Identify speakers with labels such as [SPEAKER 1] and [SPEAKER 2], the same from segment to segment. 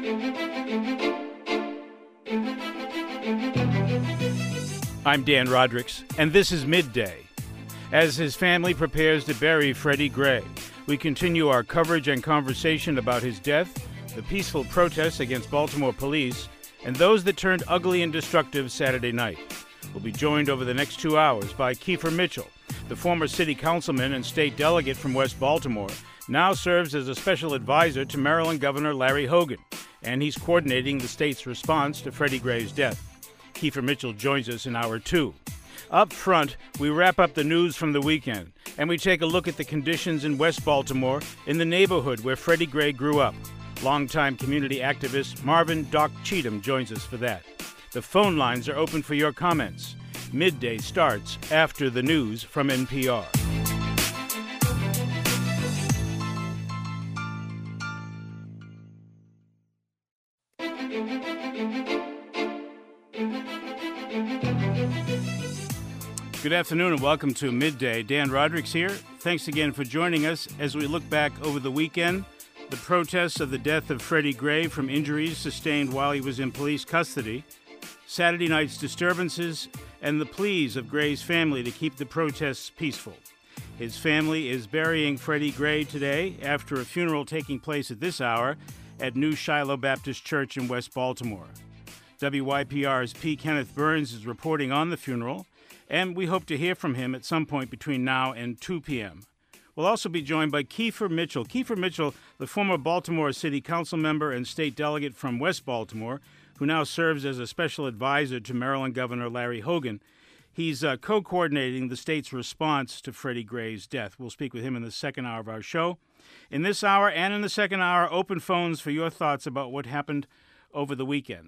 [SPEAKER 1] I'm Dan Rodricks, and this is Midday. As his family prepares to bury Freddie Gray, we continue our coverage and conversation about his death, the peaceful protests against Baltimore police, and those that turned ugly and destructive Saturday night. We'll be joined over the next 2 hours by Kiefer Mitchell, the former city councilman and state delegate from West Baltimore, now serves as a special advisor to Maryland Governor Larry Hogan, and he's coordinating the state's response to Freddie Gray's death. Kiefer Mitchell joins us in Hour 2. Up front, we wrap up the news from the weekend, and we take a look at the conditions in West Baltimore, in the neighborhood where Freddie Gray grew up. Longtime community activist Marvin Doc Cheatham joins us for that. The phone lines are open for your comments. Midday starts after the news from NPR. Good afternoon and welcome to Midday. Dan Rodricks here. Thanks again for joining us as we look back over the weekend, the protests of the death of Freddie Gray from injuries sustained while he was in police custody, Saturday night's disturbances, and the pleas of Gray's family to keep the protests peaceful. His family is burying Freddie Gray today after a funeral taking place at this hour at New Shiloh Baptist Church in West Baltimore. WYPR's P. Kenneth Burns is reporting on the funeral, and we hope to hear from him at some point between now and 2 p.m. We'll also be joined by Kiefer Mitchell. Kiefer Mitchell, the former Baltimore City Council member and state delegate from West Baltimore, who now serves as a special advisor to Maryland Governor Larry Hogan. He's co-coordinating the state's response to Freddie Gray's death. We'll speak with him in the second hour of our show. In this hour and in the second hour, open phones for your thoughts about what happened over the weekend.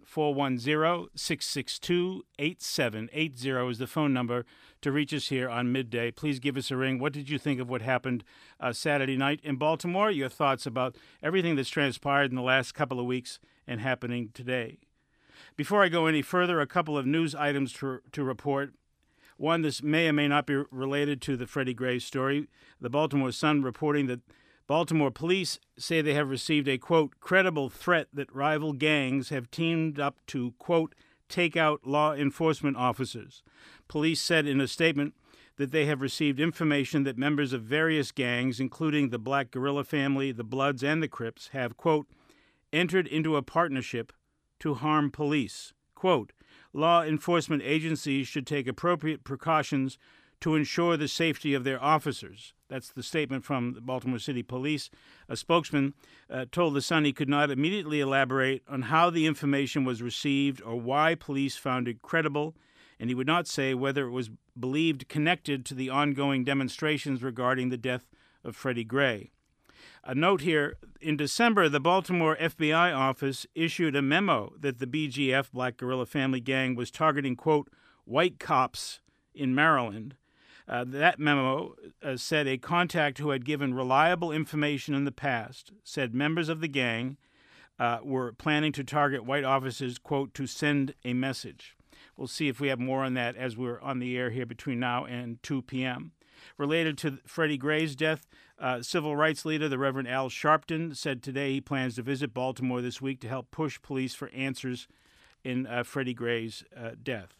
[SPEAKER 1] 410-662-8780 is the phone number to reach us here on Midday. Please give us a ring. What did you think of what happened Saturday night in Baltimore? Your thoughts about everything that's transpired in the last couple of weeks and happening today. Before I go any further, a couple of news items to report. One, this may or may not be related to the Freddie Gray story. The Baltimore Sun reporting that Baltimore police say they have received a, quote, credible threat that rival gangs have teamed up to, quote, take out law enforcement officers. Police said in a statement that they have received information that members of various gangs, including the Black Guerrilla family, the Bloods, and the Crips, have, quote, entered into a partnership to harm police. Quote, law enforcement agencies should take appropriate precautions to ensure the safety of their officers. That's the statement from the Baltimore City Police. A spokesman told The Sun he could not immediately elaborate on how the information was received or why police found it credible, and he would not say whether it was believed connected to the ongoing demonstrations regarding the death of Freddie Gray. A note here, in December, the Baltimore FBI office issued a memo that the BGF, Black Guerrilla Family Gang, was targeting, quote, white cops in Maryland. That memo said a contact who had given reliable information in the past said members of the gang were planning to target white officers, quote, to send a message. We'll see if we have more on that as we're on the air here between now and 2 p.m. Related to Freddie Gray's death, civil rights leader, the Reverend Al Sharpton, said today he plans to visit Baltimore this week to help push police for answers in Freddie Gray's death.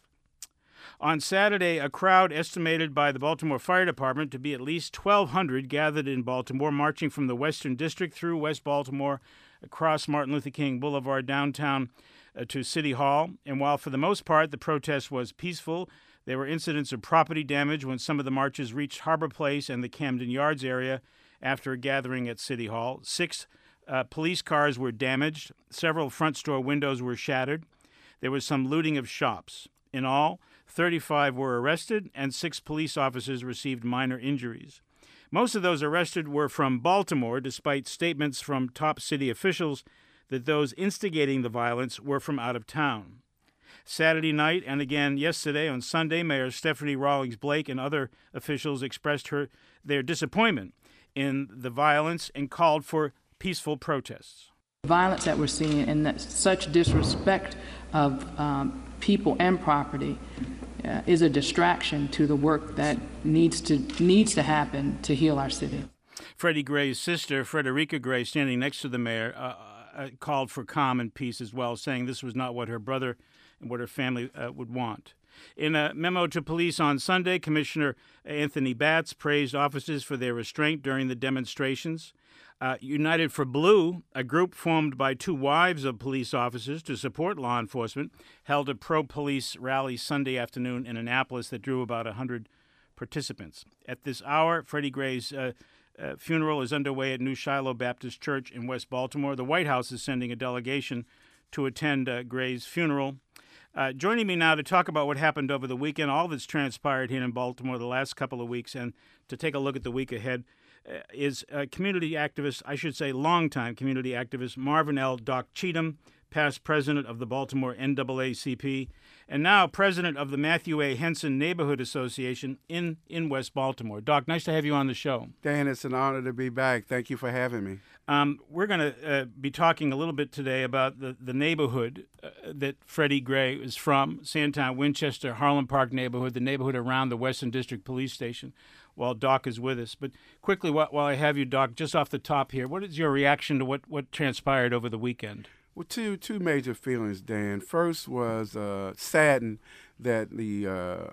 [SPEAKER 1] On Saturday, a crowd estimated by the Baltimore Fire Department to be at least 1,200 gathered in Baltimore, marching from the Western District through West Baltimore, across Martin Luther King Boulevard downtown to City Hall. And while for the most part the protest was peaceful, there were incidents of property damage when some of the marchers reached Harbor Place and the Camden Yards area after a gathering at City Hall. 6 police cars were damaged. Several front store windows were shattered. There was some looting of shops. In all, 35 were arrested, and 6 police officers received minor injuries. Most of those arrested were from Baltimore, despite statements from top city officials that those instigating the violence were from out of town. Saturday night and again yesterday on Sunday, Mayor Stephanie Rawlings Blake and other officials expressed their disappointment in the violence and called for peaceful protests.
[SPEAKER 2] Violence that we're seeing and such disrespect of people and property is a distraction to the work that needs to happen to heal our city.
[SPEAKER 1] Freddie Gray's sister, Frederica Gray, standing next to the mayor, called for calm and peace as well, saying this was not what her brother and what her family would want. In a memo to police on Sunday, Commissioner Anthony Batts praised officers for their restraint during the demonstrations. United for Blue, a group formed by two wives of police officers to support law enforcement, held a pro-police rally Sunday afternoon in Annapolis that drew about 100 participants. At this hour, Freddie Gray's funeral is underway at New Shiloh Baptist Church in West Baltimore. The White House is sending a delegation to attend Gray's funeral. Joining me now to talk about what happened over the weekend, all that's transpired here in Baltimore the last couple of weeks, and to take a look at the week ahead, is community activist, I should say longtime community activist, Marvin L. Doc Cheatham, past president of the Baltimore NAACP, and now president of the Matthew A. Henson Neighborhood Association in West Baltimore. Doc, nice to have you on the show.
[SPEAKER 3] Dan, it's an honor to be back. Thank you for having me.
[SPEAKER 1] We're going to be talking a little bit today about the neighborhood that Freddie Gray is from, Sandtown, Winchester, Harlem Park neighborhood, the neighborhood around the Western District Police Station, while Doc is with us. But quickly, while I have you, Doc, just off the top here, what is your reaction to what transpired over the weekend?
[SPEAKER 3] Well, two major feelings, Dan. First was saddened that the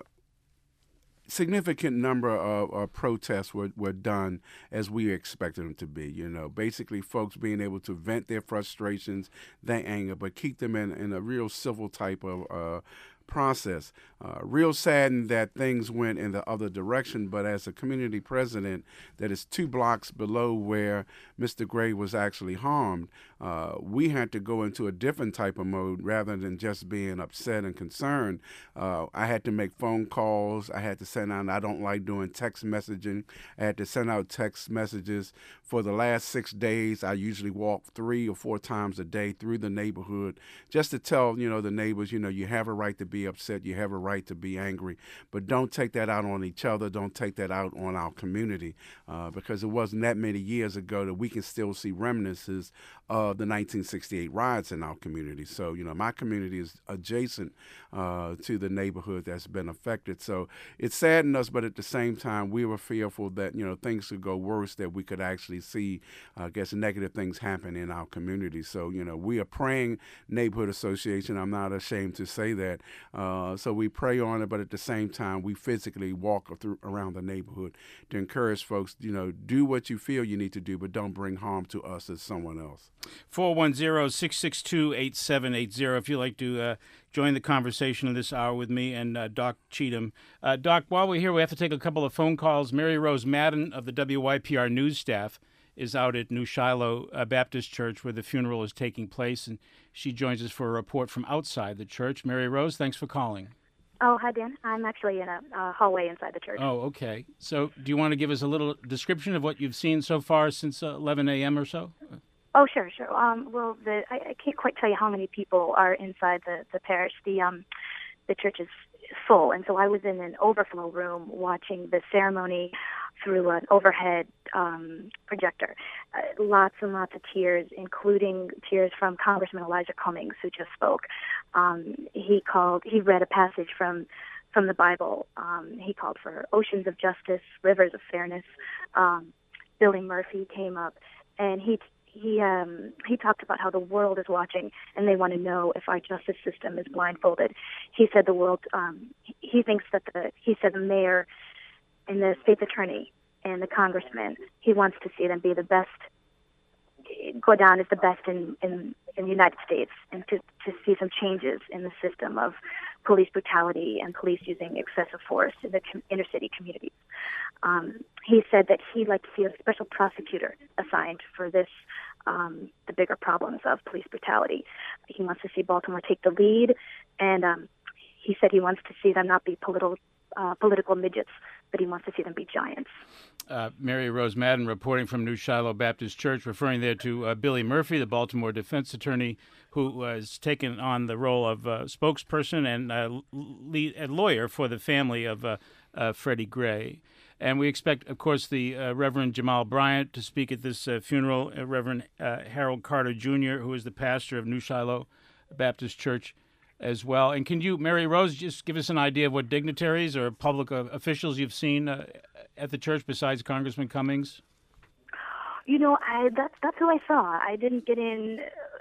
[SPEAKER 3] significant number of protests were done as we expected them to be. You know, basically folks being able to vent their frustrations, their anger, but keep them in a real civil type of process. Real saddened that things went in the other direction, but as a community president that is 2 blocks below where Mr. Gray was actually harmed, we had to go into a different type of mode rather than just being upset and concerned. I had to make phone calls. I had to send out, I don't like doing text messaging. I had to send out text messages. For the last 6 days, I usually walk 3 or 4 times a day through the neighborhood just to tell, the neighbors, you have a right to be upset. You have a right to be angry, but don't take that out on each other. Don't take that out on our community because it wasn't that many years ago that we can still see remnants of the 1968 riots in our community. So, my community is adjacent to the neighborhood that's been affected. So it saddened us, but at the same time, we were fearful that, things could go worse, that we could actually see, negative things happen in our community. So, we are praying neighborhood association. I'm not ashamed to say that. So we pray on it, but at the same time, we physically walk around the neighborhood to encourage folks, do what you feel you need to do, but don't bring harm to us as someone else.
[SPEAKER 1] 410-662-8780 if you'd like to join the conversation in this hour with me and Doc Cheatham. Doc, while we're here, we have to take a couple of phone calls. Mary Rose Madden of the WYPR news staff is out at New Shiloh Baptist Church where the funeral is taking place, and she joins us for a report from outside the church. Mary Rose, thanks for calling.
[SPEAKER 4] Oh, hi, Dan. I'm actually in a hallway inside the church.
[SPEAKER 1] Oh, okay. So do you want to give us a little description of what you've seen so far since 11 a.m. or so?
[SPEAKER 4] Oh, sure. Well, I can't quite tell you how many people are inside the parish. The church is full, and so I was in an overflow room watching the ceremony through an overhead projector. Lots and lots of tears, including tears from Congressman Elijah Cummings, who just spoke. He read a passage from the Bible. He called for oceans of justice, rivers of fairness. Billy Murphy came up, and he talked about how the world is watching and they want to know if our justice system is blindfolded. He said the world. He thinks that the mayor and the state's attorney and the congressman, he wants to see them be the best, go down as the best in the United States, and to see some changes in the system of police brutality and police using excessive force in the inner city communities. He said that he'd like to see a special prosecutor assigned for this, the bigger problems of police brutality. He wants to see Baltimore take the lead, and he said he wants to see them not be political midgets, but he wants to see them be giants.
[SPEAKER 1] Mary Rose Madden reporting from New Shiloh Baptist Church, referring there to Billy Murphy, the Baltimore defense attorney, who has taken on the role of spokesperson and lead lawyer for the family of Freddie Gray. And we expect, of course, the Reverend Jamal Bryant to speak at this funeral, Reverend Harold Carter Jr., who is the pastor of New Shiloh Baptist Church as well. And can you, Mary Rose, just give us an idea of what dignitaries or public officials you've seen at the church besides Congressman Cummings?
[SPEAKER 4] That's who I saw. I didn't get in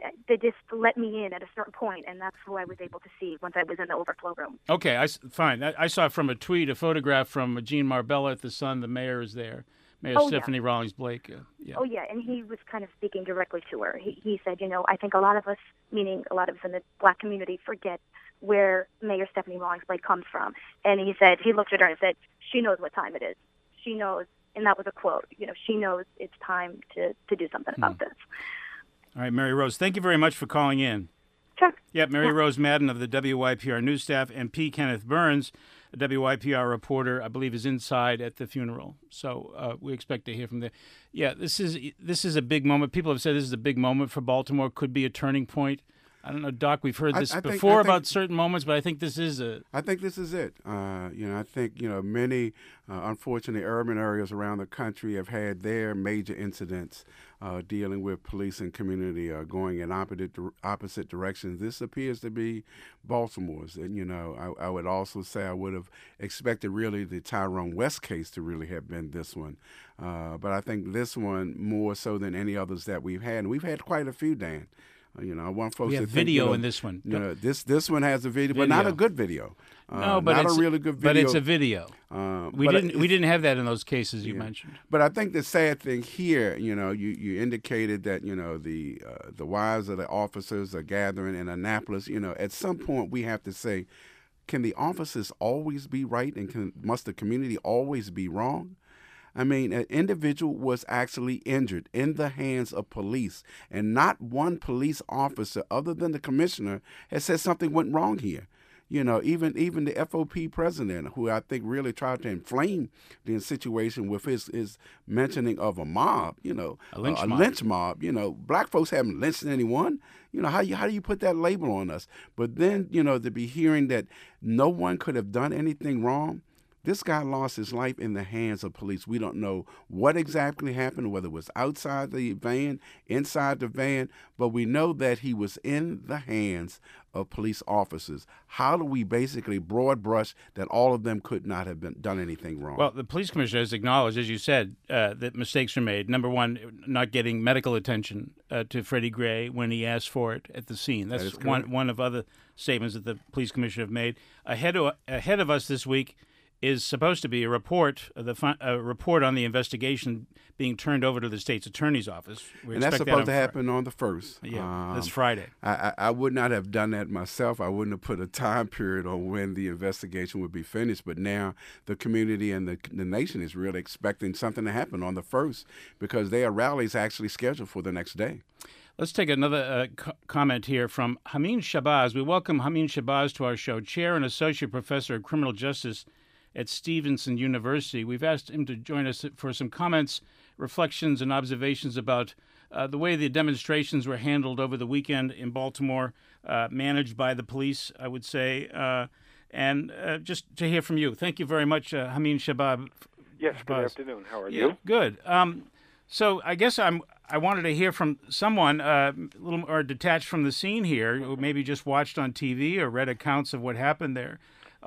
[SPEAKER 4] they just let me in at a certain point, and that's who I was able to see once I was in the overflow room.
[SPEAKER 1] Okay, fine. I saw from a tweet a photograph from Gene Marbella at the Sun. The mayor is there. Mayor Stephanie Rawlings Blake.
[SPEAKER 4] Oh, yeah, and he was kind of speaking directly to her. He said, I think a lot of us, meaning a lot of us in the Black community, forget where Mayor Stephanie Rawlings Blake comes from. And he said, he looked at her and said, she knows what time it is. She knows, and that was a quote, she knows it's time to do something about this.
[SPEAKER 1] All right, Mary Rose, thank you very much for calling in.
[SPEAKER 4] Sure.
[SPEAKER 1] Yep, Mary Rose Madden of the WYPR news staff, and P. Kenneth Burns, a WYPR reporter, I believe is inside at the funeral. So we expect to hear from there. Yeah, this is a big moment. People have said this is a big moment for Baltimore, could be a turning point. I don't know, Doc, we've heard this before about certain moments, but I think this is it.
[SPEAKER 3] I think this is it. I think, many unfortunately urban areas around the country have had their major incidents dealing with police and community going in opposite directions. This appears to be Baltimore's. And, I would also say I would have expected really the Tyrone West case to really have been this one. But I think this one more so than any others that we've had. And we've had quite a few, Dan. I want folks
[SPEAKER 1] we have
[SPEAKER 3] to think,
[SPEAKER 1] video in this one.
[SPEAKER 3] This one has a video, but not a good video.
[SPEAKER 1] No, but
[SPEAKER 3] not
[SPEAKER 1] it's
[SPEAKER 3] a really good video.
[SPEAKER 1] But it's a video. We didn't have that in those cases you mentioned.
[SPEAKER 3] But I think the sad thing here, you indicated that the wives of the officers are gathering in Annapolis. At some point we have to say, can the officers always be right, and must the community always be wrong? I mean, an individual was actually injured in the hands of police, and not one police officer other than the commissioner has said something went wrong here. Even the FOP president, who I think really tried to inflame the situation with his mentioning of a mob, a lynch mob. Black folks haven't lynched anyone. How do you put that label on us? But then, to be hearing that no one could have done anything wrong. This guy lost his life in the hands of police. We don't know what exactly happened, whether it was outside the van, inside the van, but we know that he was in the hands of police officers. How do we basically broad brush that all of them could not have done anything wrong?
[SPEAKER 1] Well, the police commissioner has acknowledged, as you said, that mistakes were made. Number one, not getting medical attention to Freddie Gray when he asked for it at the scene. That's one of other statements that the police commissioner have made. Ahead of us this week is supposed to be a report on the investigation being turned over to the state's attorney's office.
[SPEAKER 3] And that's supposed to happen on the 1st.
[SPEAKER 1] Yeah, that's Friday.
[SPEAKER 3] I would not have done that myself. I wouldn't have put a time period on when the investigation would be finished. But now the community and the nation is really expecting something to happen on the 1st because their rally is actually scheduled for the next day.
[SPEAKER 1] Let's take another comment here from Hameen Shabazz. We welcome Hameen Shabazz to our show, Chair and Associate Professor of Criminal Justice at Stevenson University. We've asked him to join us for some comments, reflections, and observations about the way the demonstrations were handled over the weekend in Baltimore, managed by the police, I would say, and just to hear from you. Thank you very much, Hameen Shabazz.
[SPEAKER 5] Yes, good afternoon. How are you?
[SPEAKER 1] Good. So I guess I wanted to hear from someone a little more detached from the scene here, who maybe just watched on TV or read accounts of what happened there.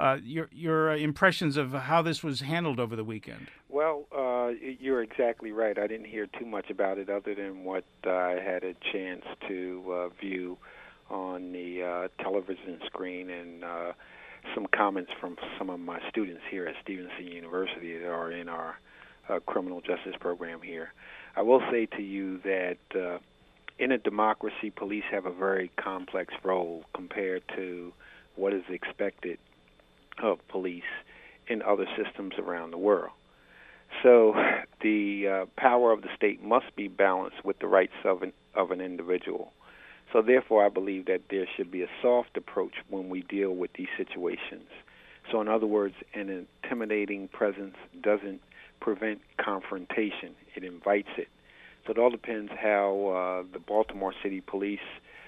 [SPEAKER 1] Your impressions of how this was handled over the weekend.
[SPEAKER 5] Well, you're exactly right. I didn't hear too much about it other than what I had a chance to view on the television screen and some comments from some of my students here at Stevenson University that are in our criminal justice program here. I will say to you that in a democracy, police have a very complex role compared to what is expected of police in other systems around the world. So the power of the state must be balanced with the rights of an individual. So therefore, I believe that there should be a soft approach when we deal with these situations. So in other words, an intimidating presence doesn't prevent confrontation. It invites it. So it all depends how the Baltimore City Police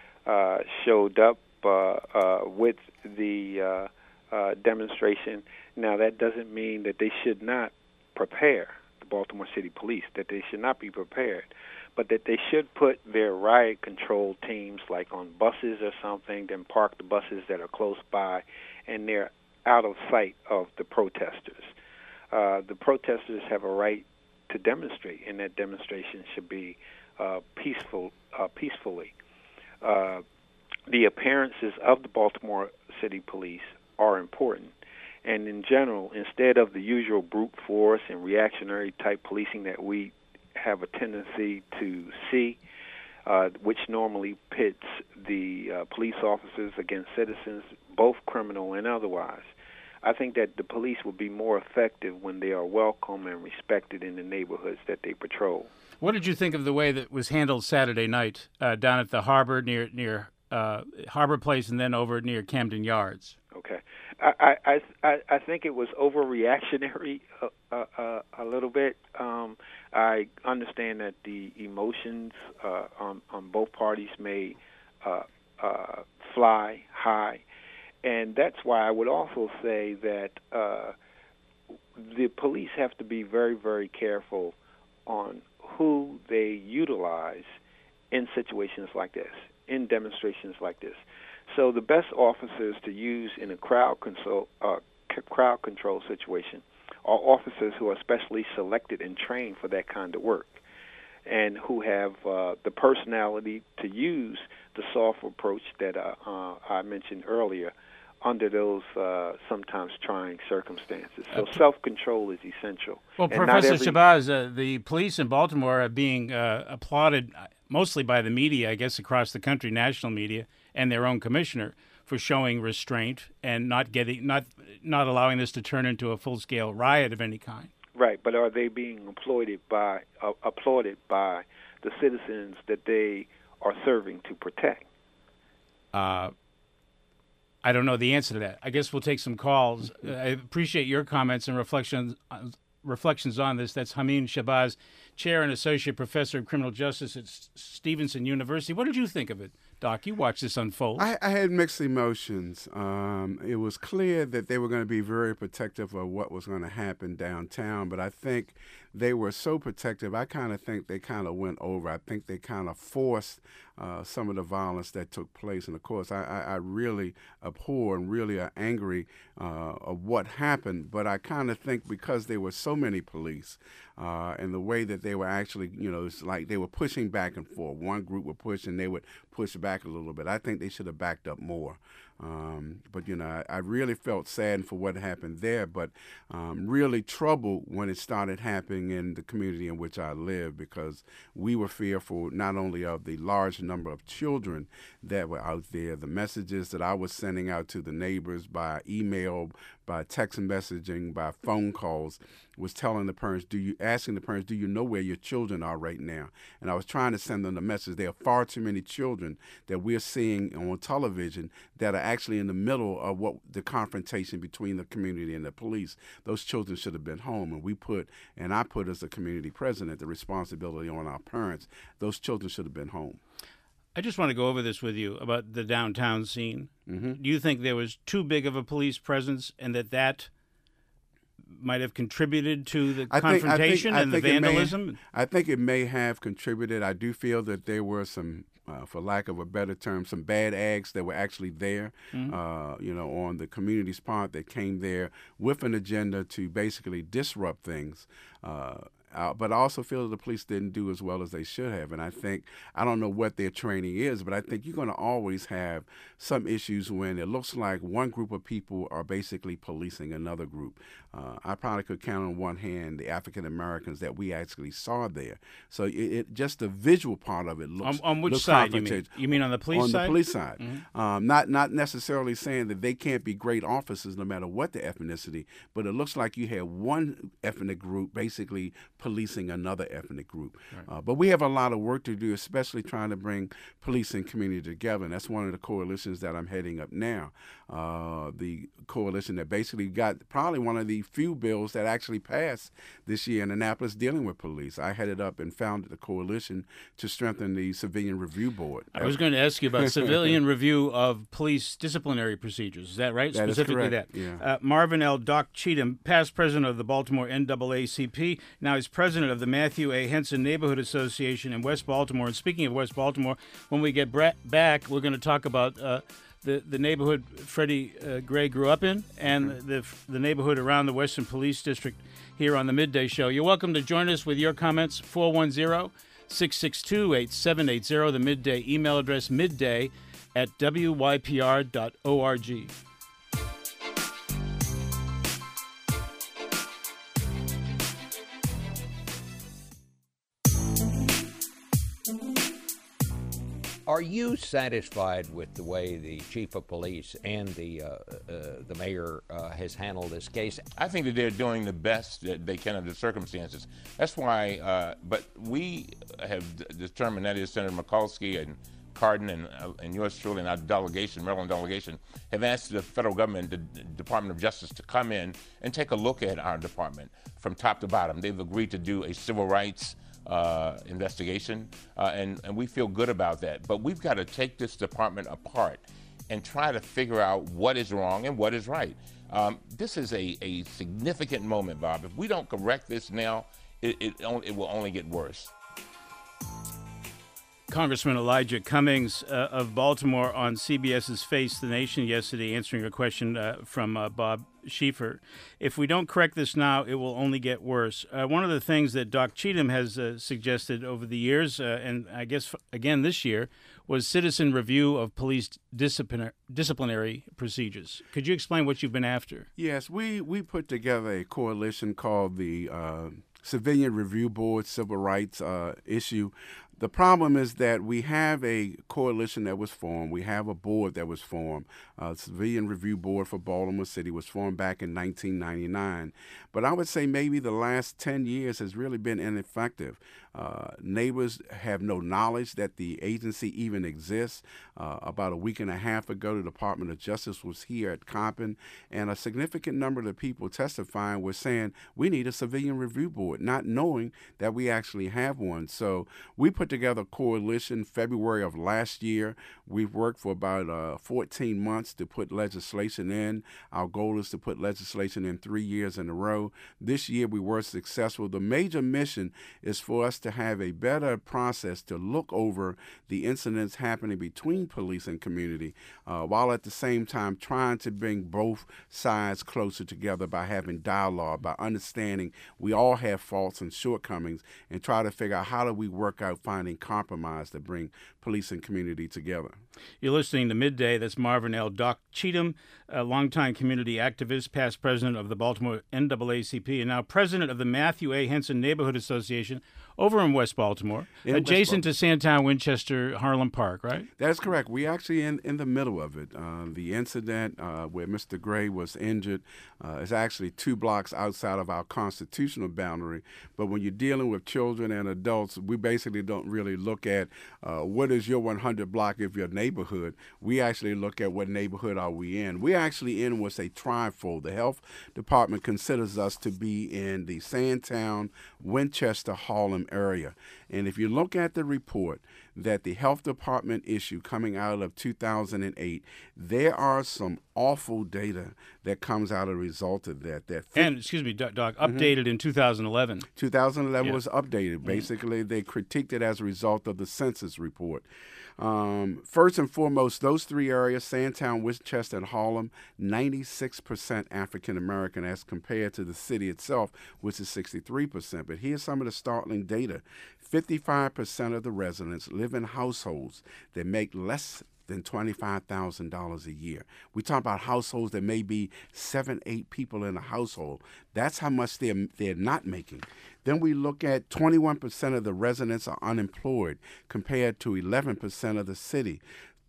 [SPEAKER 5] showed up with the demonstration. Now, that doesn't mean that they should not prepare, the Baltimore City Police, that they should not be prepared, but that they should put their riot control teams like on buses or something, then park the buses that are close by, and they're out of sight of the protesters. The protesters have a right to demonstrate, and that demonstration should be peacefully. the appearances of the Baltimore City Police are important. And in general, instead of the usual brute force and reactionary type policing that we have a tendency to see, which normally pits the police officers against citizens, both criminal and otherwise, I think that the police will be more effective when they are welcome and respected in the neighborhoods that they patrol.
[SPEAKER 1] What did you think of the way that was handled Saturday night down at the harbor near Harbor Place and then over near Camden Yards?
[SPEAKER 5] Okay, I think it was overreactionary a little bit. I understand that the emotions on both parties may fly high, and that's why I would also say that the police have to be very, very careful on who they utilize in situations like this, in demonstrations like this. So the best officers to use in a crowd control situation are officers who are specially selected and trained for that kind of work, and who have the personality to use the soft approach that I mentioned earlier under those sometimes trying circumstances. So self-control is essential.
[SPEAKER 1] Well, Professor Shabazz, the police in Baltimore are being applauded mostly by the media, I guess, across the country, national media, and their own commissioner for showing restraint and not allowing this to turn into a full-scale riot of any kind.
[SPEAKER 5] Right, but are they being applauded by the citizens that they are serving to protect?
[SPEAKER 1] I don't know the answer to that. I guess we'll take some calls. I appreciate your comments and reflections on this. That's Hameen Shabazz, Chair and Associate Professor of Criminal Justice at Stevenson University. What did you think of it, Doc? You watched this unfold.
[SPEAKER 3] I had mixed emotions. It was clear that they were going to be very protective of what was going to happen downtown, but I think they were so protective, I kind of think they kind of went over. I think they kind of forced some of the violence that took place. And, of course, I really abhor and really are angry of what happened. But I kind of think because there were so many police and the way that they were actually, it's like they were pushing back and forth. One group would push and they would push back a little bit. I think they should have backed up more. But I really felt saddened for what happened there, but really troubled when it started happening in the community in which I live, because we were fearful not only of the large number of children that were out there, the messages that I was sending out to the neighbors by email, by text messaging, by phone calls, was telling the parents, asking the parents, do you know where your children are right now? And I was trying to send them the message. There are far too many children that we're seeing on television that are actually in the middle of what the confrontation between the community and the police. Those children should have been home, and I put as a community president the responsibility on our parents. Those children should have been home.
[SPEAKER 1] I just want to go over this with you about the downtown scene. Mm-hmm. Do you think there was too big of a police presence and that might have contributed to the confrontation and the vandalism?
[SPEAKER 3] I think it may have contributed. I do feel that there were some, for lack of a better term, some bad eggs that were actually there, mm-hmm. On the community's part that came there with an agenda to basically disrupt things. But I also feel that the police didn't do as well as they should have. And I don't know what their training is, but I think you're going to always have some issues when it looks like one group of people are basically policing another group. I probably could count on one hand the African Americans that we actually saw there. So it just the visual part of it looks
[SPEAKER 1] on which side you mean? You mean on the police side?
[SPEAKER 3] On the police side.
[SPEAKER 1] Mm-hmm.
[SPEAKER 3] Not necessarily saying that they can't be great officers no matter what the ethnicity, but it looks like you have one ethnic group basically policing another ethnic group. Right. But we have a lot of work to do, especially trying to bring police and community together. And that's one of the coalitions that I'm heading up now. The coalition that basically got probably one of the few bills that actually passed this year in Annapolis dealing with police. I headed up and founded the coalition to strengthen the Civilian Review Board.
[SPEAKER 1] I was going to ask you about civilian review of police disciplinary procedures. Is that right?
[SPEAKER 3] That
[SPEAKER 1] Specifically
[SPEAKER 3] is correct.
[SPEAKER 1] That.
[SPEAKER 3] Yeah.
[SPEAKER 1] Marvin L. Doc Cheatham, past president of the Baltimore NAACP, now he's president of the Matthew A. Henson Neighborhood Association in West Baltimore. And speaking of West Baltimore, when we get back, we're going to talk about the neighborhood Freddie Gray grew up in and the neighborhood around the Western Police District here on the Midday Show. You're welcome to join us with your comments, 410 662-8780, the Midday email address, midday@wypr.org.
[SPEAKER 6] Are you satisfied with the way the chief of police and the mayor has handled this case?
[SPEAKER 7] I think that they're doing the best that they can under the circumstances. That's why, but we have determined, that is Senator Mikulski and Cardin and yours truly and our delegation, Maryland delegation, have asked the federal government, the Department of Justice, to come in and take a look at our department from top to bottom. They've agreed to do a civil rights investigation, and we feel good about that. But we've got to take this department apart and try to figure out what is wrong and what is right. This is a significant moment, Bob. If we don't correct this now, it will only get worse.
[SPEAKER 1] Congressman Elijah Cummings of Baltimore on CBS's Face the Nation yesterday, answering a question from Bob Schieffer. If we don't correct this now, it will only get worse. One of the things that Doc Cheatham has suggested over the years, and I guess again this year, was citizen review of police disciplinary procedures. Could you explain what you've been after?
[SPEAKER 3] Yes, we put together a coalition called the Civilian Review Board Civil Rights issue. The problem is that we have a coalition that was formed. We have a board that was formed. Civilian Review Board for Baltimore City was formed back in 1999. But I would say maybe the last 10 years has really been ineffective. Neighbors have no knowledge that the agency even exists. About a week and a half ago, the Department of Justice was here at Compton, and a significant number of the people testifying were saying, we need a Civilian Review Board, not knowing that we actually have one. So we put together a coalition February of last year. We've worked for about 14 months to put legislation in. Our goal is to put legislation in 3 years in a row. This year we were successful. The major mission is for us to have a better process to look over the incidents happening between police and community, while at the same time trying to bring both sides closer together by having dialogue, by understanding we all have faults and shortcomings, and try to figure out how do we work out finding compromise to bring police and community together.
[SPEAKER 1] You're listening to Midday. That's Marvin L. Doc Cheatham, a longtime community activist, past president of the Baltimore NAACP, and now president of the Matthew A. Henson Neighborhood Association over in West Baltimore, adjacent to Sandtown, Winchester, Harlem Park, right?
[SPEAKER 3] That's correct. We actually in the middle of it. The incident where Mr. Gray was injured is actually 2 blocks outside of our constitutional boundary. But when you're dealing with children and adults, we basically don't really look at what is your 100 block of your neighborhood. We actually look at what neighborhood are we in. We're actually in what's a trifold. The health department considers us to be in the Sandtown, Winchester, Harlem area. And if you look at the report that the health department issued coming out of 2008, there are some awful data that comes out of the result of that.
[SPEAKER 1] And, excuse me, Doc, updated in 2011.
[SPEAKER 3] 2011 was updated. Basically, they critiqued it as a result of the census report. First and foremost, those 3 areas, Sandtown, Winchester, and Harlem, 96% African American as compared to the city itself, which is 63%. But here's some of the startling data. 55% of the residents live in households that make less than $25,000 a year. We talk about households that may be 7, 8 people in a household. That's how much they're not making. Then we look at 21% of the residents are unemployed compared to 11% of the city.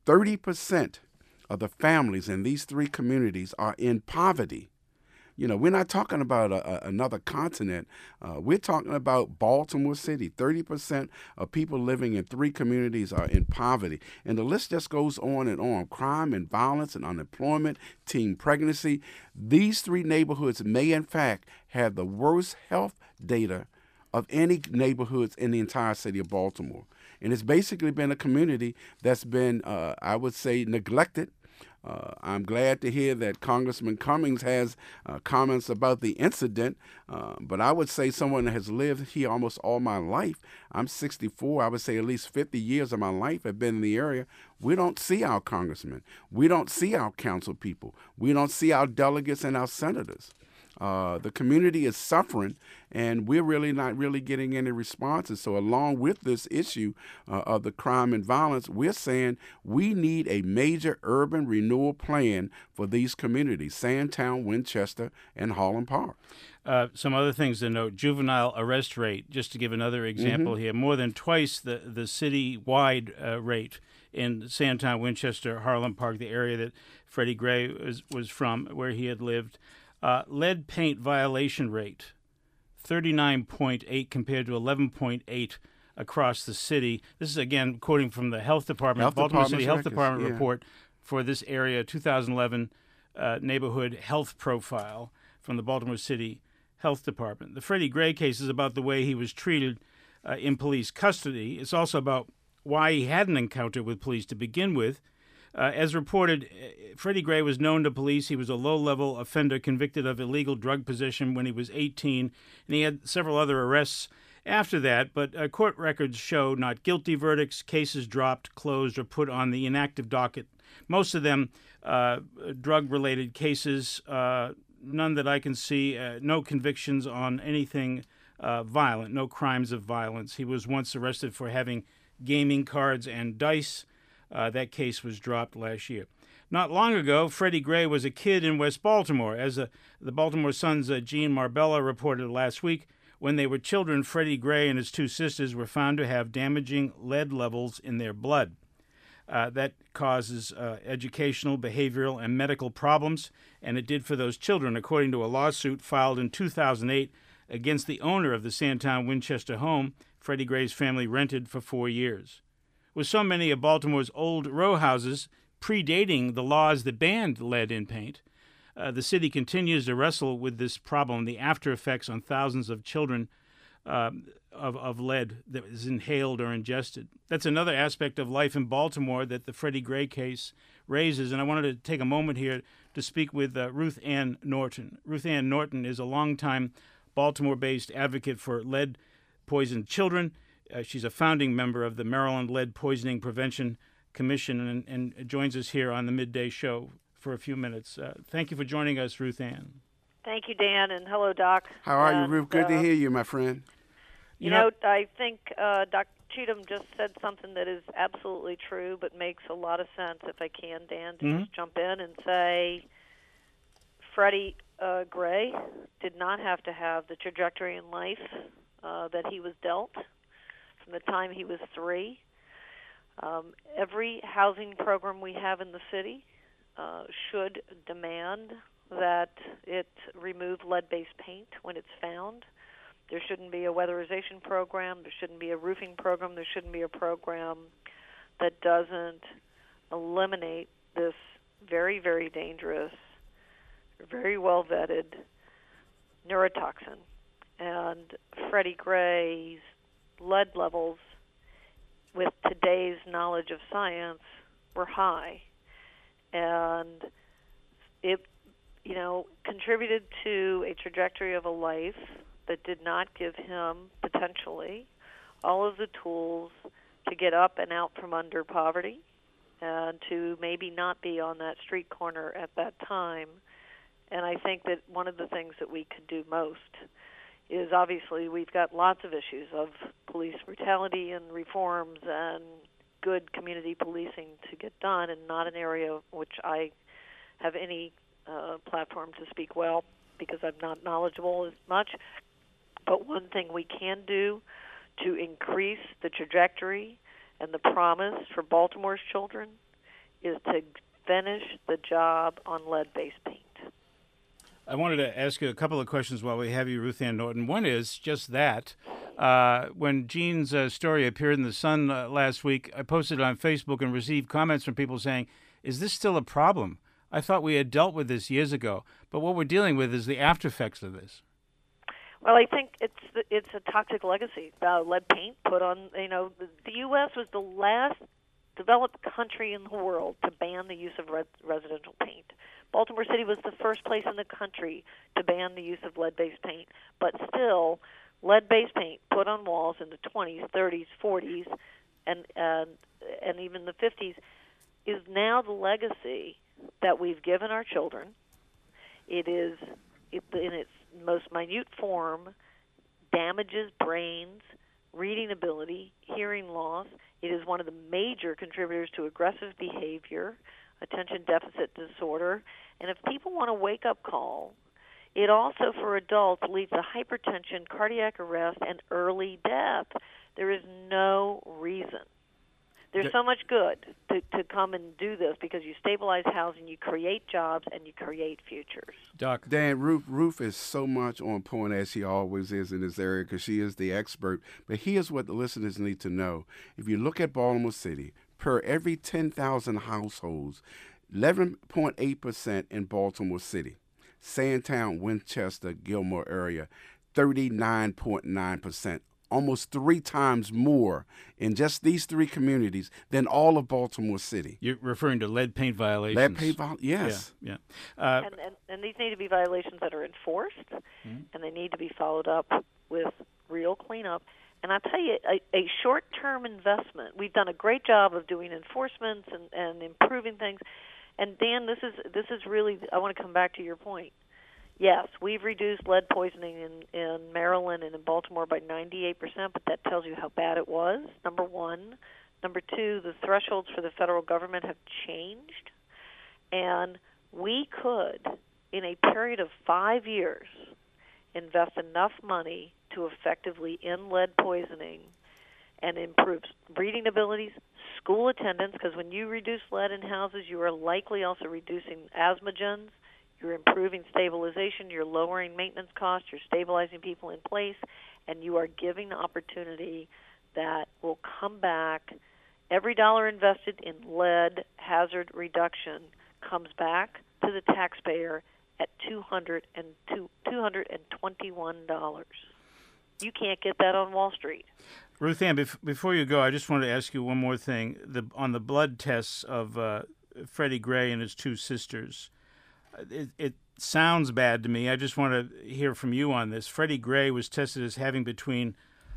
[SPEAKER 3] 30% of the families in these 3 communities are in poverty. You know, we're not talking about another continent. We're talking about Baltimore City. 30% of people living in 3 communities are in poverty. And the list just goes on and on. Crime and violence and unemployment, teen pregnancy. These 3 neighborhoods may, in fact, have the worst health data of any neighborhoods in the entire city of Baltimore. And it's basically been a community that's been, I would say, neglected. I'm glad to hear that Congressman Cummings has comments about the incident, but I would say someone that has lived here almost all my life. I'm 64. I would say at least 50 years of my life have been in the area. We don't see our congressmen. We don't see our council people. We don't see our delegates and our senators. The community is suffering, and we're really not getting any responses. So along with this issue of the crime and violence, we're saying we need a major urban renewal plan for these communities, Sandtown, Winchester, and Holland Park.
[SPEAKER 1] Some other things to note: juvenile arrest rate, just to give another example here, more than twice the city-wide rate in Sandtown, Winchester, Harlem Park, the area that Freddie Gray was from, where he had lived. Lead paint violation rate, 39.8 compared to 11.8 across the city. This is, again, quoting from the Health Department, Baltimore City Health Department report for this area, 2011 neighborhood health profile from the Baltimore City Health Department. The Freddie Gray case is about the way he was treated in police custody. It's also about why he had an encounter with police to begin with. As reported, Freddie Gray was known to police. He was a low-level offender convicted of illegal drug possession when he was 18, and he had several other arrests after that, but court records show not guilty verdicts, cases dropped, closed, or put on the inactive docket. Most of them drug-related cases, none that I can see, no convictions on anything violent, no crimes of violence. He was once arrested for having gaming cards and dice. That case was dropped last year. Not long ago, Freddie Gray was a kid in West Baltimore. As the Baltimore Sun's Gene Marbella reported last week, when they were children, Freddie Gray and his two sisters were found to have damaging lead levels in their blood. That causes educational, behavioral, and medical problems, and it did for those children, according to a lawsuit filed in 2008 against the owner of the Sandtown Winchester home Freddie Gray's family rented for 4 years. With so many of Baltimore's old row houses predating the laws that banned lead in paint, the city continues to wrestle with this problem, the after effects on thousands of children of lead that is inhaled or ingested. That's another aspect of life in Baltimore that the Freddie Gray case raises, and I wanted to take a moment here to speak with Ruth Ann Norton. Ruth Ann Norton is a longtime Baltimore-based advocate for lead-poisoned children. She's a founding member of the Maryland Lead Poisoning Prevention Commission and joins us here on the Midday Show for a few minutes. Thank you for joining us, Ruth Ann.
[SPEAKER 8] Thank you, Dan, and hello, Doc.
[SPEAKER 3] How are you, Ruth? Good to hear you, my friend.
[SPEAKER 8] You know, I think Dr. Cheatham just said something that is absolutely true, but makes a lot of sense, if I can, Dan, to just jump in and say Freddie Gray did not have to have the trajectory in life that he was dealt from the time he was 3. Every housing program we have in the city should demand that it remove lead-based paint when it's found. There shouldn't be a weatherization program. There shouldn't be a roofing program. There shouldn't be a program that doesn't eliminate this very, very dangerous, very well-vetted neurotoxin. And Freddie Gray's lead levels, with today's knowledge of science, were high. And it, contributed to a trajectory of a life that did not give him, potentially, all of the tools to get up and out from under poverty and to maybe not be on that street corner at that time. And I think that one of the things that we could do most is, obviously, we've got lots of issues of police brutality and reforms and good community policing to get done, and not an area which I have any platform to speak well because I'm not knowledgeable as much. But one thing we can do to increase the trajectory and the promise for Baltimore's children is to finish the job on lead-based paint.
[SPEAKER 1] I wanted to ask you a couple of questions while we have you, Ruth Ann Norton. One is just that. When Gene's story appeared in the Sun last week, I posted it on Facebook and received comments from people saying, is this still a problem? I thought we had dealt with this years ago, but what we're dealing with is the after effects of this.
[SPEAKER 8] Well, I think it's a toxic legacy. Lead paint put on, the U.S. was the last developed country in the world to ban the use of residential paint. Baltimore City was the first place in the country to ban the use of lead-based paint, but still, lead-based paint put on walls in the 20s, 30s, 40s, and even the 50s is now the legacy that we've given our children. It is in its most minute form, damages brains, reading ability, hearing loss. It is one of the major contributors to aggressive behavior, attention deficit disorder. And if people want a wake-up call, it also, for adults, leads to hypertension, cardiac arrest, and early death. There is no reason. There's so much good to come and do this because you stabilize housing, you create jobs, and you create futures.
[SPEAKER 1] Doc.
[SPEAKER 3] Dan, Ruth is so much on point as she always is in this area because she is the expert. But here's what the listeners need to know. If you look at Baltimore City, per every 10,000 households, 11.8% in Baltimore City. Sandtown, Winchester, Gilmore area, 39.9%. Almost 3 times more in just these 3 communities than all of Baltimore City.
[SPEAKER 1] You're referring to lead paint violations.
[SPEAKER 3] Lead paint yes.
[SPEAKER 1] Yeah.
[SPEAKER 8] And these need to be violations that are enforced, and they need to be followed up with real cleanup. And I'll tell you, a short-term investment, we've done a great job of doing enforcements and improving things. And Dan, this is really, I want to come back to your point. Yes, we've reduced lead poisoning in Maryland and in Baltimore by 98%, but that tells you how bad it was, number one. Number two, the thresholds for the federal government have changed. And we could, in a period of 5 years, invest enough money to effectively end lead poisoning and improve reading abilities, school attendance, because when you reduce lead in houses, you are likely also reducing asthmagens. You're improving stabilization, you're lowering maintenance costs, you're stabilizing people in place, and you are giving the opportunity that will come back. Every dollar invested in lead hazard reduction comes back to the taxpayer at $221. You can't get that on Wall Street.
[SPEAKER 1] Ruth Ann, before you go, I just wanted to ask you one more thing. On the blood tests of Freddie Gray and his 2 sisters, it sounds bad to me. I just want to hear from you on this. Freddie Gray was tested as having between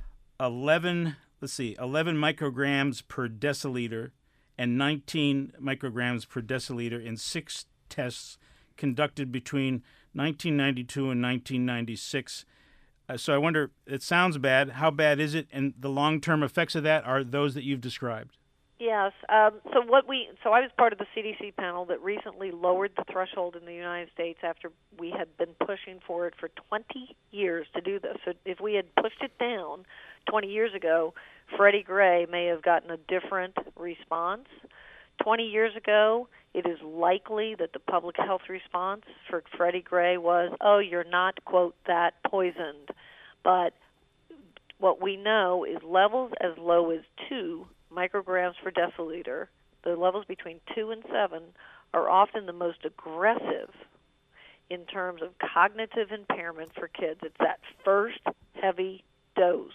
[SPEAKER 1] 11 micrograms per deciliter and 19 micrograms per deciliter in 6 tests conducted between 1992 and 1996. So I wonder, it sounds bad. How bad is it? And the long-term effects of that are those that you've described.
[SPEAKER 8] Yes. So I was part of the CDC panel that recently lowered the threshold in the United States after we had been pushing for it for 20 years to do this. So if we had pushed it down 20 years ago, Freddie Gray may have gotten a different response. 20 years ago, it is likely that the public health response for Freddie Gray was, oh, you're not, quote, that poisoned. But what we know is levels as low as 2 micrograms per deciliter, the levels between 2 and 7, are often the most aggressive in terms of cognitive impairment for kids. It's that first heavy dose.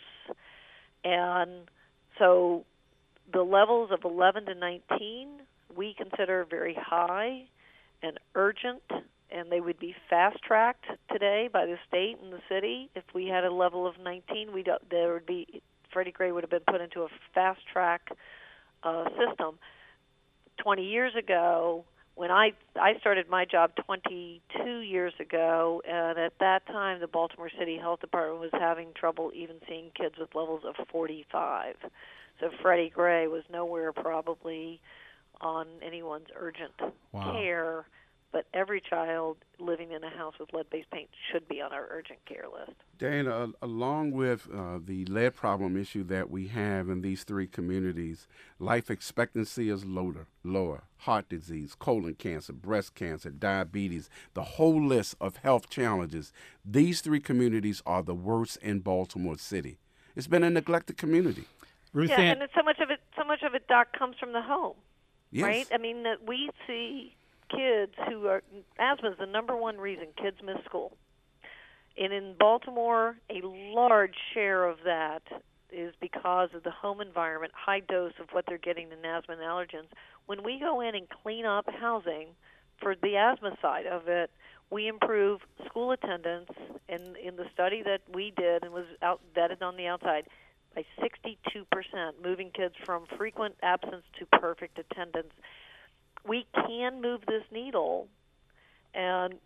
[SPEAKER 8] And so the levels of 11 to 19 we consider very high and urgent, and they would be fast-tracked today by the state and the city. If we had a level of 19, Freddie Gray would have been put into a fast-track system. 20 years ago, when I started my job 22 years ago, and at that time the Baltimore City Health Department was having trouble even seeing kids with levels of 45. So Freddie Gray was nowhere probably on anyone's urgent care, but every child living in a house with lead-based paint should be on our urgent care list.
[SPEAKER 3] Dan, along with the lead problem issue that we have in these 3 communities, life expectancy is lower, heart disease, colon cancer, breast cancer, diabetes, the whole list of health challenges. These 3 communities are the worst in Baltimore City. It's been a neglected community.
[SPEAKER 1] Ruth
[SPEAKER 8] Ann,
[SPEAKER 1] and
[SPEAKER 8] so much of it, Doc, comes from the home,
[SPEAKER 3] yes.
[SPEAKER 8] right? I mean, we see kids who are, asthma is the number one reason kids miss school. And in Baltimore, a large share of that is because of the home environment, high dose of what they're getting in asthma and allergens. When we go in and clean up housing for the asthma side of it, we improve school attendance, and in the study that we did and was vetted on the outside, by 62%, moving kids from frequent absence to perfect attendance. We can move this needle, and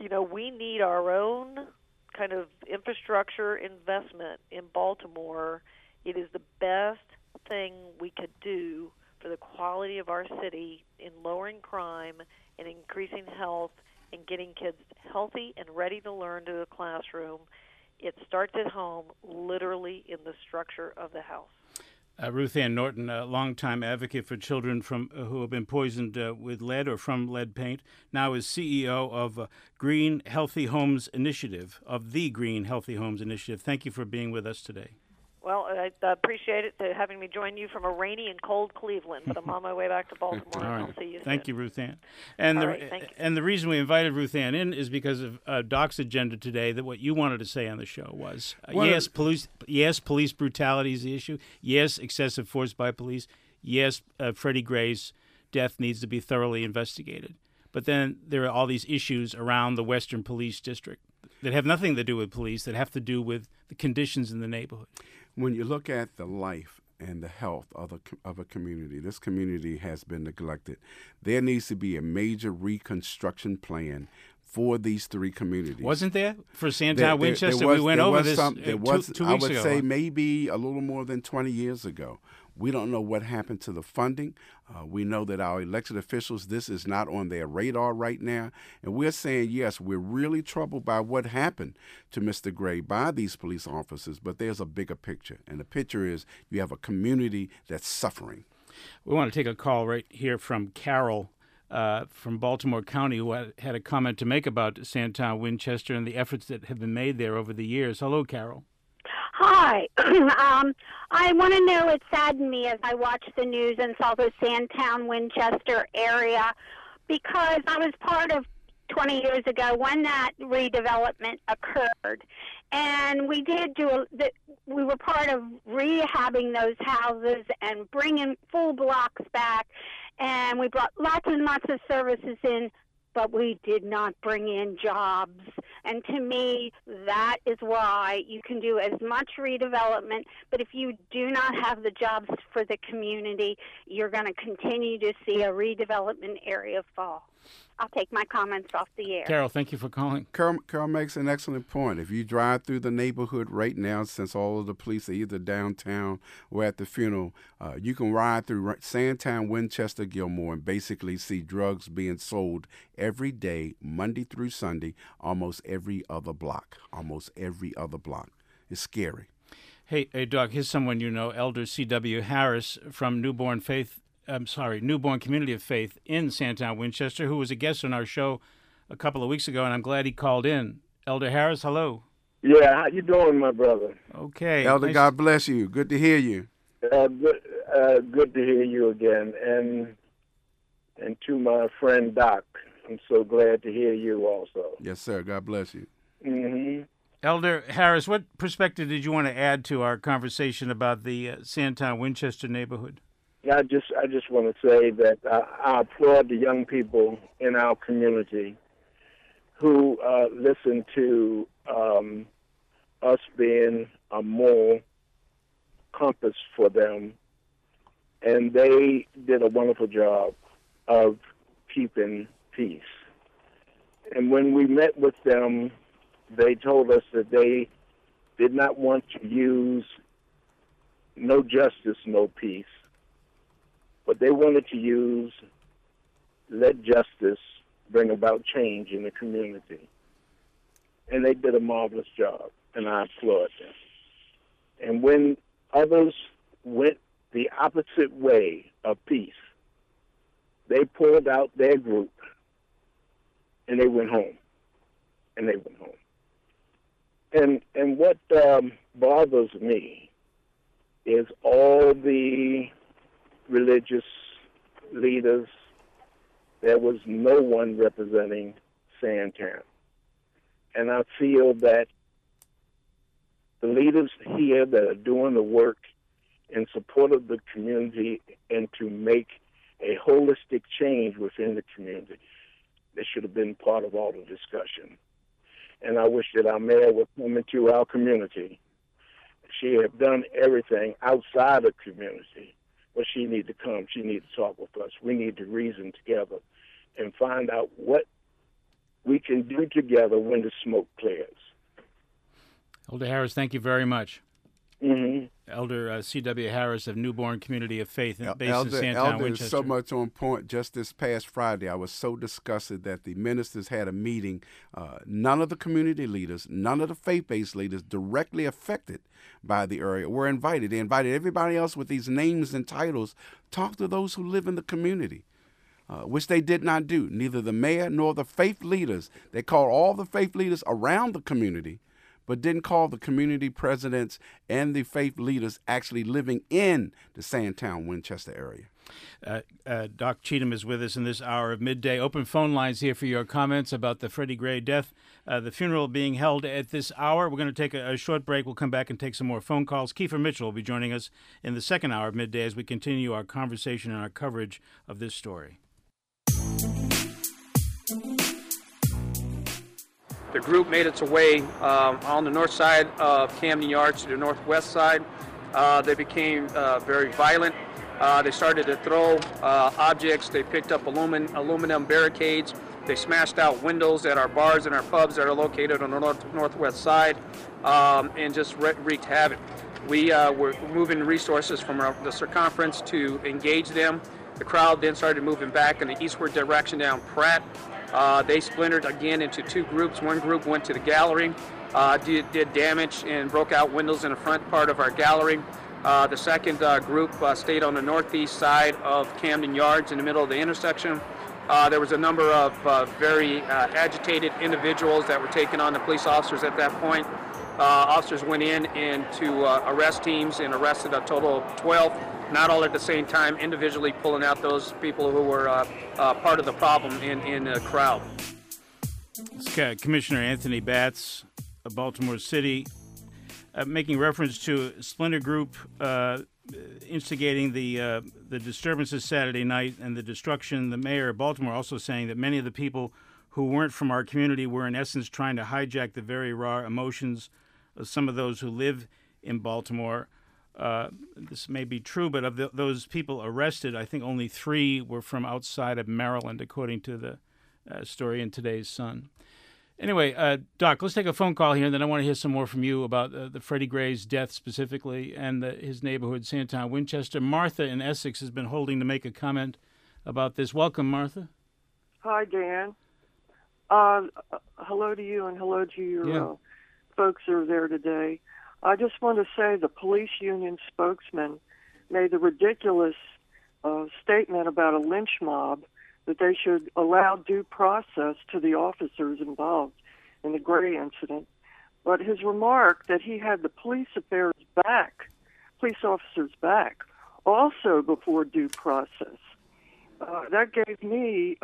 [SPEAKER 8] we need our own kind of infrastructure investment in Baltimore. It is the best thing we could do for the quality of our city in lowering crime and increasing health and getting kids healthy and ready to learn to the classroom. It starts at home, literally in the structure of the house.
[SPEAKER 1] Ruth Ann Norton, a longtime advocate for children who have been poisoned with lead or from lead paint, now is CEO of Green Healthy Homes Initiative, of the Green Healthy Homes Initiative. Thank you for being with us today.
[SPEAKER 8] Well, I appreciate it, having me join you from a rainy and cold Cleveland, but I'm on my way back to Baltimore.
[SPEAKER 1] All right.
[SPEAKER 8] I'll see you soon.
[SPEAKER 1] Thank you, Ruth Ann. And the reason we invited Ruth Ann in is because of Doc's agenda today, that what you wanted to say on the show was, yes, police brutality is the issue. Yes, excessive force by police. Yes, Freddie Gray's death needs to be thoroughly investigated. But then there are all these issues around the Western Police District that have nothing to do with police, that have to do with the conditions in the neighborhood.
[SPEAKER 3] When you look at the life and the health of a community, this community has been neglected. There needs to be a major reconstruction plan for these three communities.
[SPEAKER 1] Wasn't there? For Sandtown, Winchester, we went over this 2 weeks ago.
[SPEAKER 3] I would say maybe a little more than 20 years ago. We don't know what happened to the funding. We know that our elected officials, this is not on their radar right now. And we're saying, yes, we're really troubled by what happened to Mr. Gray by these police officers, but there's a bigger picture. And the picture is you have a community that's suffering.
[SPEAKER 1] We want to take a call right here from Carol from Baltimore County, who had a comment to make about Sandtown, Winchester, and the efforts that have been made there over the years. Hello, Carol.
[SPEAKER 9] Hi. I want to know, it saddened me as I watched the news and saw the Sandtown, Winchester area, because I was part of 20 years ago when that redevelopment occurred. And we we were part of rehabbing those houses and bringing full blocks back. And we brought lots and lots of services in, but we did not bring in jobs. And to me, that is why you can do as much redevelopment, but if you do not have the jobs for the community, you're going to continue to see a redevelopment area fall. I'll take my comments off the air.
[SPEAKER 1] Carol, thank you for calling.
[SPEAKER 3] Carol makes an excellent point. If you drive through the neighborhood right now, since all of the police are either downtown or at the funeral, you can ride through Sandtown, Winchester, Gilmore, and basically see drugs being sold every day, Monday through Sunday, almost every other block. It's scary.
[SPEAKER 1] Hey, Doc, here's someone you know, Elder C.W. Harris from Newborn Community of Faith in Sandtown, Winchester, who was a guest on our show a couple of weeks ago, and I'm glad he called in. Elder Harris, hello.
[SPEAKER 10] Yeah, how you doing, my brother?
[SPEAKER 1] Okay.
[SPEAKER 3] Elder, nice. God bless you. Good to hear you.
[SPEAKER 10] Good to hear you again. And to my friend Doc, I'm so glad to hear you also.
[SPEAKER 3] Yes, sir. God bless you.
[SPEAKER 10] Mm-hmm.
[SPEAKER 1] Elder Harris, what perspective did you want to add to our conversation about the Sandtown, Winchester neighborhood?
[SPEAKER 10] I just want to say that I applaud the young people in our community who listen to us being a moral compass for them, and they did a wonderful job of keeping peace. And when we met with them, they told us that they did not want to use no justice, no peace. But they wanted to use let justice bring about change in the community. And they did a marvelous job, and I applaud them. And when others went the opposite way of peace, they pulled out their group, and they went home. And what bothers me is all the religious leaders. There was no one representing Sandtown. And I feel that the leaders here that are doing the work in support of the community and to make a holistic change within the community, they should have been part of all the discussion. And I wish that our mayor would come into our community. She had done everything outside the community. But she needs to come. She needs to talk with us. We need to reason together and find out what we can do together when the smoke clears.
[SPEAKER 1] Elder Harris, thank you very much.
[SPEAKER 10] Mm-hmm.
[SPEAKER 1] Elder C.W. Harris of Newborn Community of Faith, based in Sandtown,
[SPEAKER 3] Elder
[SPEAKER 1] Winchester.
[SPEAKER 3] is so much on point. Just this past Friday, I was so disgusted that the ministers had a meeting. None of the community leaders, none of the faith-based leaders directly affected by the area were invited. They invited everybody else with these names and titles. Talk to those who live in the community. Which they did not do. Neither the mayor nor the faith leaders. They called all the faith leaders around the community, but didn't call the community presidents and the faith leaders actually living in the Sandtown, Winchester area.
[SPEAKER 1] Doc Cheatham is with us in this hour of midday. Open phone lines here for your comments about the Freddie Gray death. The funeral being held at this hour. We're going to take a short break. We'll come back and take some more phone calls. Kiefer Mitchell will be joining us in the second hour of midday as we continue our conversation and our coverage of this story.
[SPEAKER 11] The group made its way on the north side of Camden Yards to the northwest side. They became very violent. They started to throw objects. They picked up aluminum barricades. They smashed out windows at our bars and our pubs that are located on the northwest side and just wreaked havoc. We were moving resources from the circumference to engage them. The crowd then started moving back in the eastward direction down Pratt. They splintered again into two groups. One group went to the gallery, did damage and broke out windows in the front part of our gallery. The second group stayed on the northeast side of Camden Yards in the middle of the intersection. There was a number of very agitated individuals that were taking on the police officers at that point. Officers went in to arrest teams and arrested a total of 12. Not all at the same time, individually pulling out those people who were part of the problem in the crowd.
[SPEAKER 1] Commissioner Anthony Batts of Baltimore City making reference to a splinter group instigating the disturbances Saturday night and the destruction. The mayor of Baltimore also saying that many of the people who weren't from our community were in essence trying to hijack the very raw emotions of some of those who live in Baltimore. This may be true, but of those people arrested, I think only 3 were from outside of Maryland, according to the story in today's Sun. Anyway, Doc, let's take a phone call here, and then I want to hear some more from you about the Freddie Gray's death specifically and his neighborhood, Sandtown, Winchester. Martha in Essex has been holding to make a comment about this. Welcome, Martha.
[SPEAKER 12] Hi, Dan. Hello to you and hello to your folks that are there today. I just want to say the police union spokesman made the ridiculous statement about a lynch mob, that they should allow due process to the officers involved in the Gray incident. But his remark that he had the police officers back, also before due process, that gave me,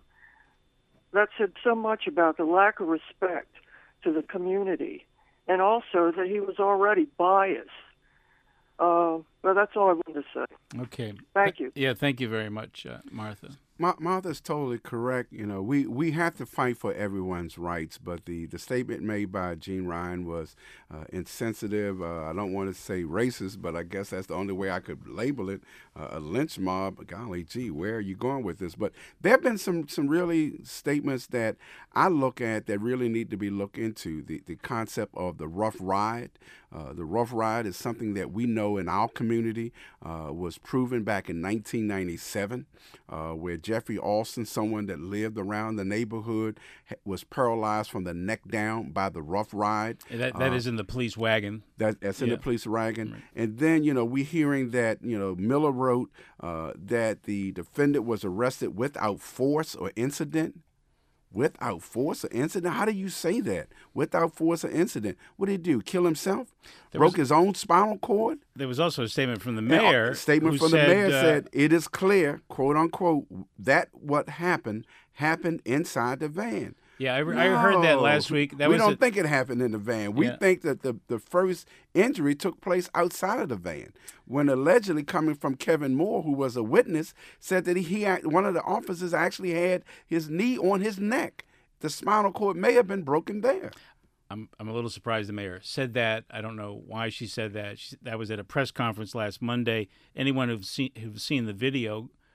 [SPEAKER 12] that said so much about the lack of respect to the community. And also that he was already biased. Well, that's all I wanted to say.
[SPEAKER 1] Okay.
[SPEAKER 12] Thank you.
[SPEAKER 1] Yeah, thank you very much, Martha.
[SPEAKER 3] Martha's totally correct. You know, we have to fight for everyone's rights, but the statement made by Gene Ryan was insensitive. I don't want to say racist, but I guess that's the only way I could label it. A lynch mob. Golly gee, where are you going with this? But there have been some really statements that I look at that really need to be looked into. The concept of the rough ride. The rough ride is something that we know in our community was proven back in 1997, where Jeffrey Alston, someone that lived around the neighborhood, was paralyzed from the neck down by the rough ride.
[SPEAKER 1] That is in the police wagon.
[SPEAKER 3] That's in the police wagon. Right. And then, we're hearing that, Miller wrote that the defendant was arrested without force or incident. Without force or incident? How do you say that? Without force or incident. What did he do? Kill himself? Broke his own spinal cord?
[SPEAKER 1] There was also a statement from the mayor.
[SPEAKER 3] A statement from the mayor said, it is clear, quote unquote, that what happened inside the van.
[SPEAKER 1] Yeah, I heard that last week.
[SPEAKER 3] We don't think it happened in the van. We think that the first injury took place outside of the van, when allegedly coming from Kevin Moore, who was a witness, said that one of the officers actually had his knee on his neck. The spinal cord may have been broken there.
[SPEAKER 1] I'm a little surprised the mayor said that. I don't know why she said that. That was at a press conference last Monday. Anyone who's seen the video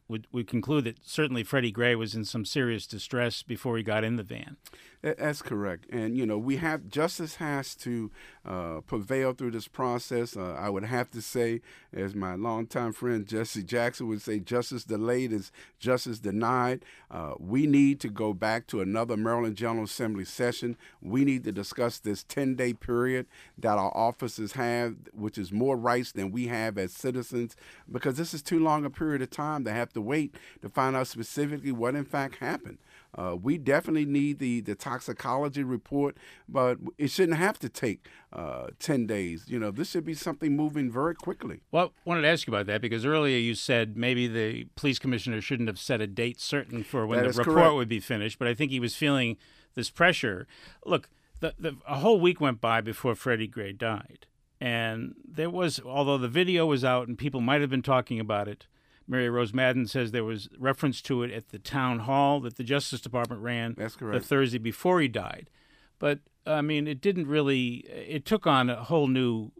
[SPEAKER 1] would conclude that certainly Freddie Gray was in some serious distress before he got in the van.
[SPEAKER 3] That's correct. And, justice has to prevail through this process. I would have to say, as my longtime friend Jesse Jackson would say, justice delayed is justice denied. We need to go back to another Maryland General Assembly session. We need to discuss this 10-day period that our officers have, which is more rights than we have as citizens, because this is too long a period of time to have to wait to find out specifically what in fact happened. We definitely need the toxicology report, but it shouldn't have to take 10 days. This should be something moving very quickly.
[SPEAKER 1] Well, I wanted to ask you about that because earlier you said maybe the police commissioner shouldn't have set a date certain for when the report
[SPEAKER 3] correct.
[SPEAKER 1] Would be finished, but I think he was feeling this pressure. Look, a whole week went by before Freddie Gray died, and there was, although the video was out and people might have been talking about it, Mary Rose Madden says there was reference to it at the town hall that the Justice Department ran the Thursday before he died. But, I mean, it didn't really – it took on a whole new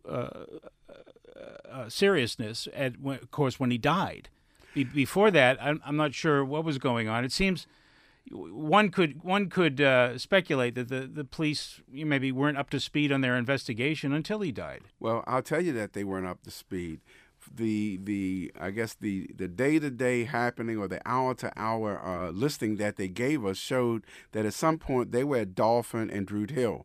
[SPEAKER 1] seriousness, of course, when he died. Before that, I'm not sure what was going on. It seems one could speculate that the police maybe weren't up to speed on their investigation until he died.
[SPEAKER 3] Well, I'll tell you that they weren't up to speed. I guess the day-to-day happening or the hour-to-hour listing that they gave us showed that at some point they were at Dolphin and Druid Hill.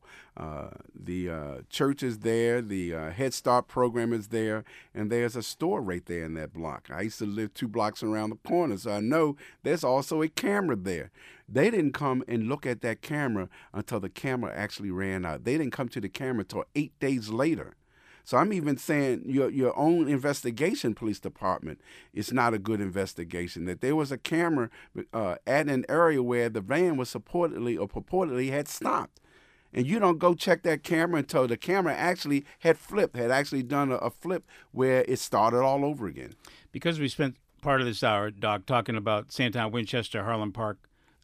[SPEAKER 3] The church is there, the Head Start program is there, and there's a store right there in that block. I used to live 2 blocks around the corner, so I know there's also a camera there. They didn't come and look at that camera until the camera actually ran out. They didn't come to the camera until 8 days later. So I'm even saying your own investigation, police department, is not a good investigation. That there was a camera at an area where the van was purportedly had stopped. And you don't go check that camera until the camera actually had actually done a flip where it started all over again.
[SPEAKER 1] Because we spent part of this hour, Doc, talking about Sandtown, Winchester, Harlem Park,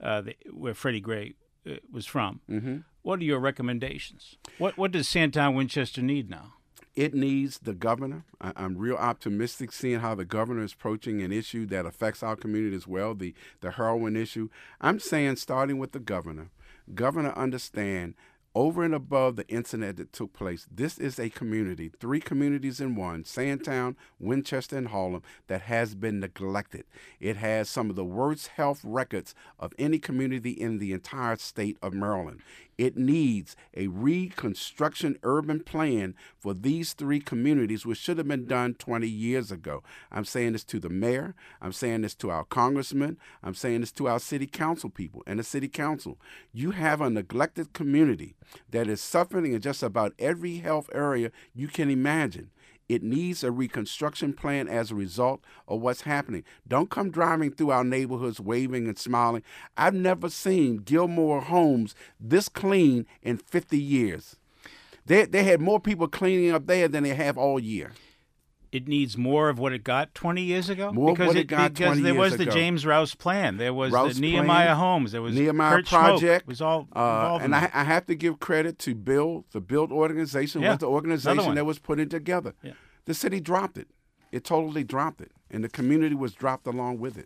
[SPEAKER 1] where Freddie Gray was from. Mm-hmm. What are your recommendations? What does Sandtown, Winchester need now?
[SPEAKER 3] It needs the governor. I'm real optimistic seeing how the governor is approaching an issue that affects our community as well, the heroin issue. I'm saying starting with the governor. Governor, understand, over and above the incident that took place, this is a community, 3 communities in one, Sandtown, Winchester, and Harlem, that has been neglected. It has some of the worst health records of any community in the entire state of Maryland. It needs a reconstruction urban plan for these 3 communities, which should have been done 20 years ago. I'm saying this to the mayor. I'm saying this to our congressman. I'm saying this to our city council people and the city council. You have a neglected community that is suffering in just about every health area you can imagine. It needs a reconstruction plan as a result of what's happening. Don't come driving through our neighborhoods waving and smiling. I've never seen Gilmore Homes this clean in 50 years. They had more people cleaning up there than they have all year.
[SPEAKER 1] It needs more of what it got 20 years ago?
[SPEAKER 3] More of what it got 20 years ago.
[SPEAKER 1] Because there was the James Rouse plan. There was the Nehemiah Homes. There was
[SPEAKER 3] Nehemiah
[SPEAKER 1] Kurt
[SPEAKER 3] Project.
[SPEAKER 1] Schmoke. It was all involved in
[SPEAKER 3] I have to give credit to Bill. The Build organization was the organization that was putting together. Yeah. The city dropped it. It totally dropped it. And the community was dropped along with it.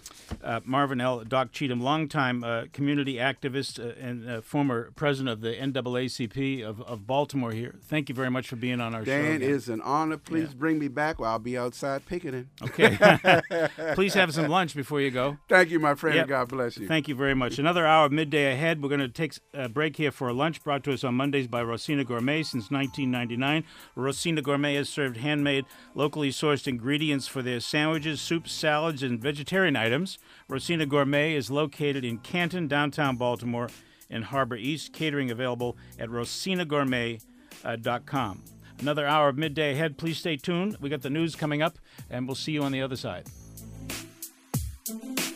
[SPEAKER 1] Marvin L. Doc Cheatham, longtime community activist and former president of the NAACP of Baltimore here. Thank you very much for being on our show.
[SPEAKER 3] Dan, it is an honor. Please bring me back or I'll be outside picketing.
[SPEAKER 1] Okay. Please have some lunch before you go.
[SPEAKER 3] Thank you, my friend. Yep. God bless you.
[SPEAKER 1] Thank you very much. Another hour of Midday ahead. We're going to take a break here for a lunch brought to us on Mondays by Rosina Gourmet since 1999. Rosina Gourmet has served handmade, locally sourced ingredients for their sandwiches, soups, salads, and vegetarian items. Rosina Gourmet is located in Canton, downtown Baltimore, and Harbor East. Catering available at rosinagourmet.com. Another hour of Midday ahead. Please stay tuned. We got the news coming up, and we'll see you on the other side.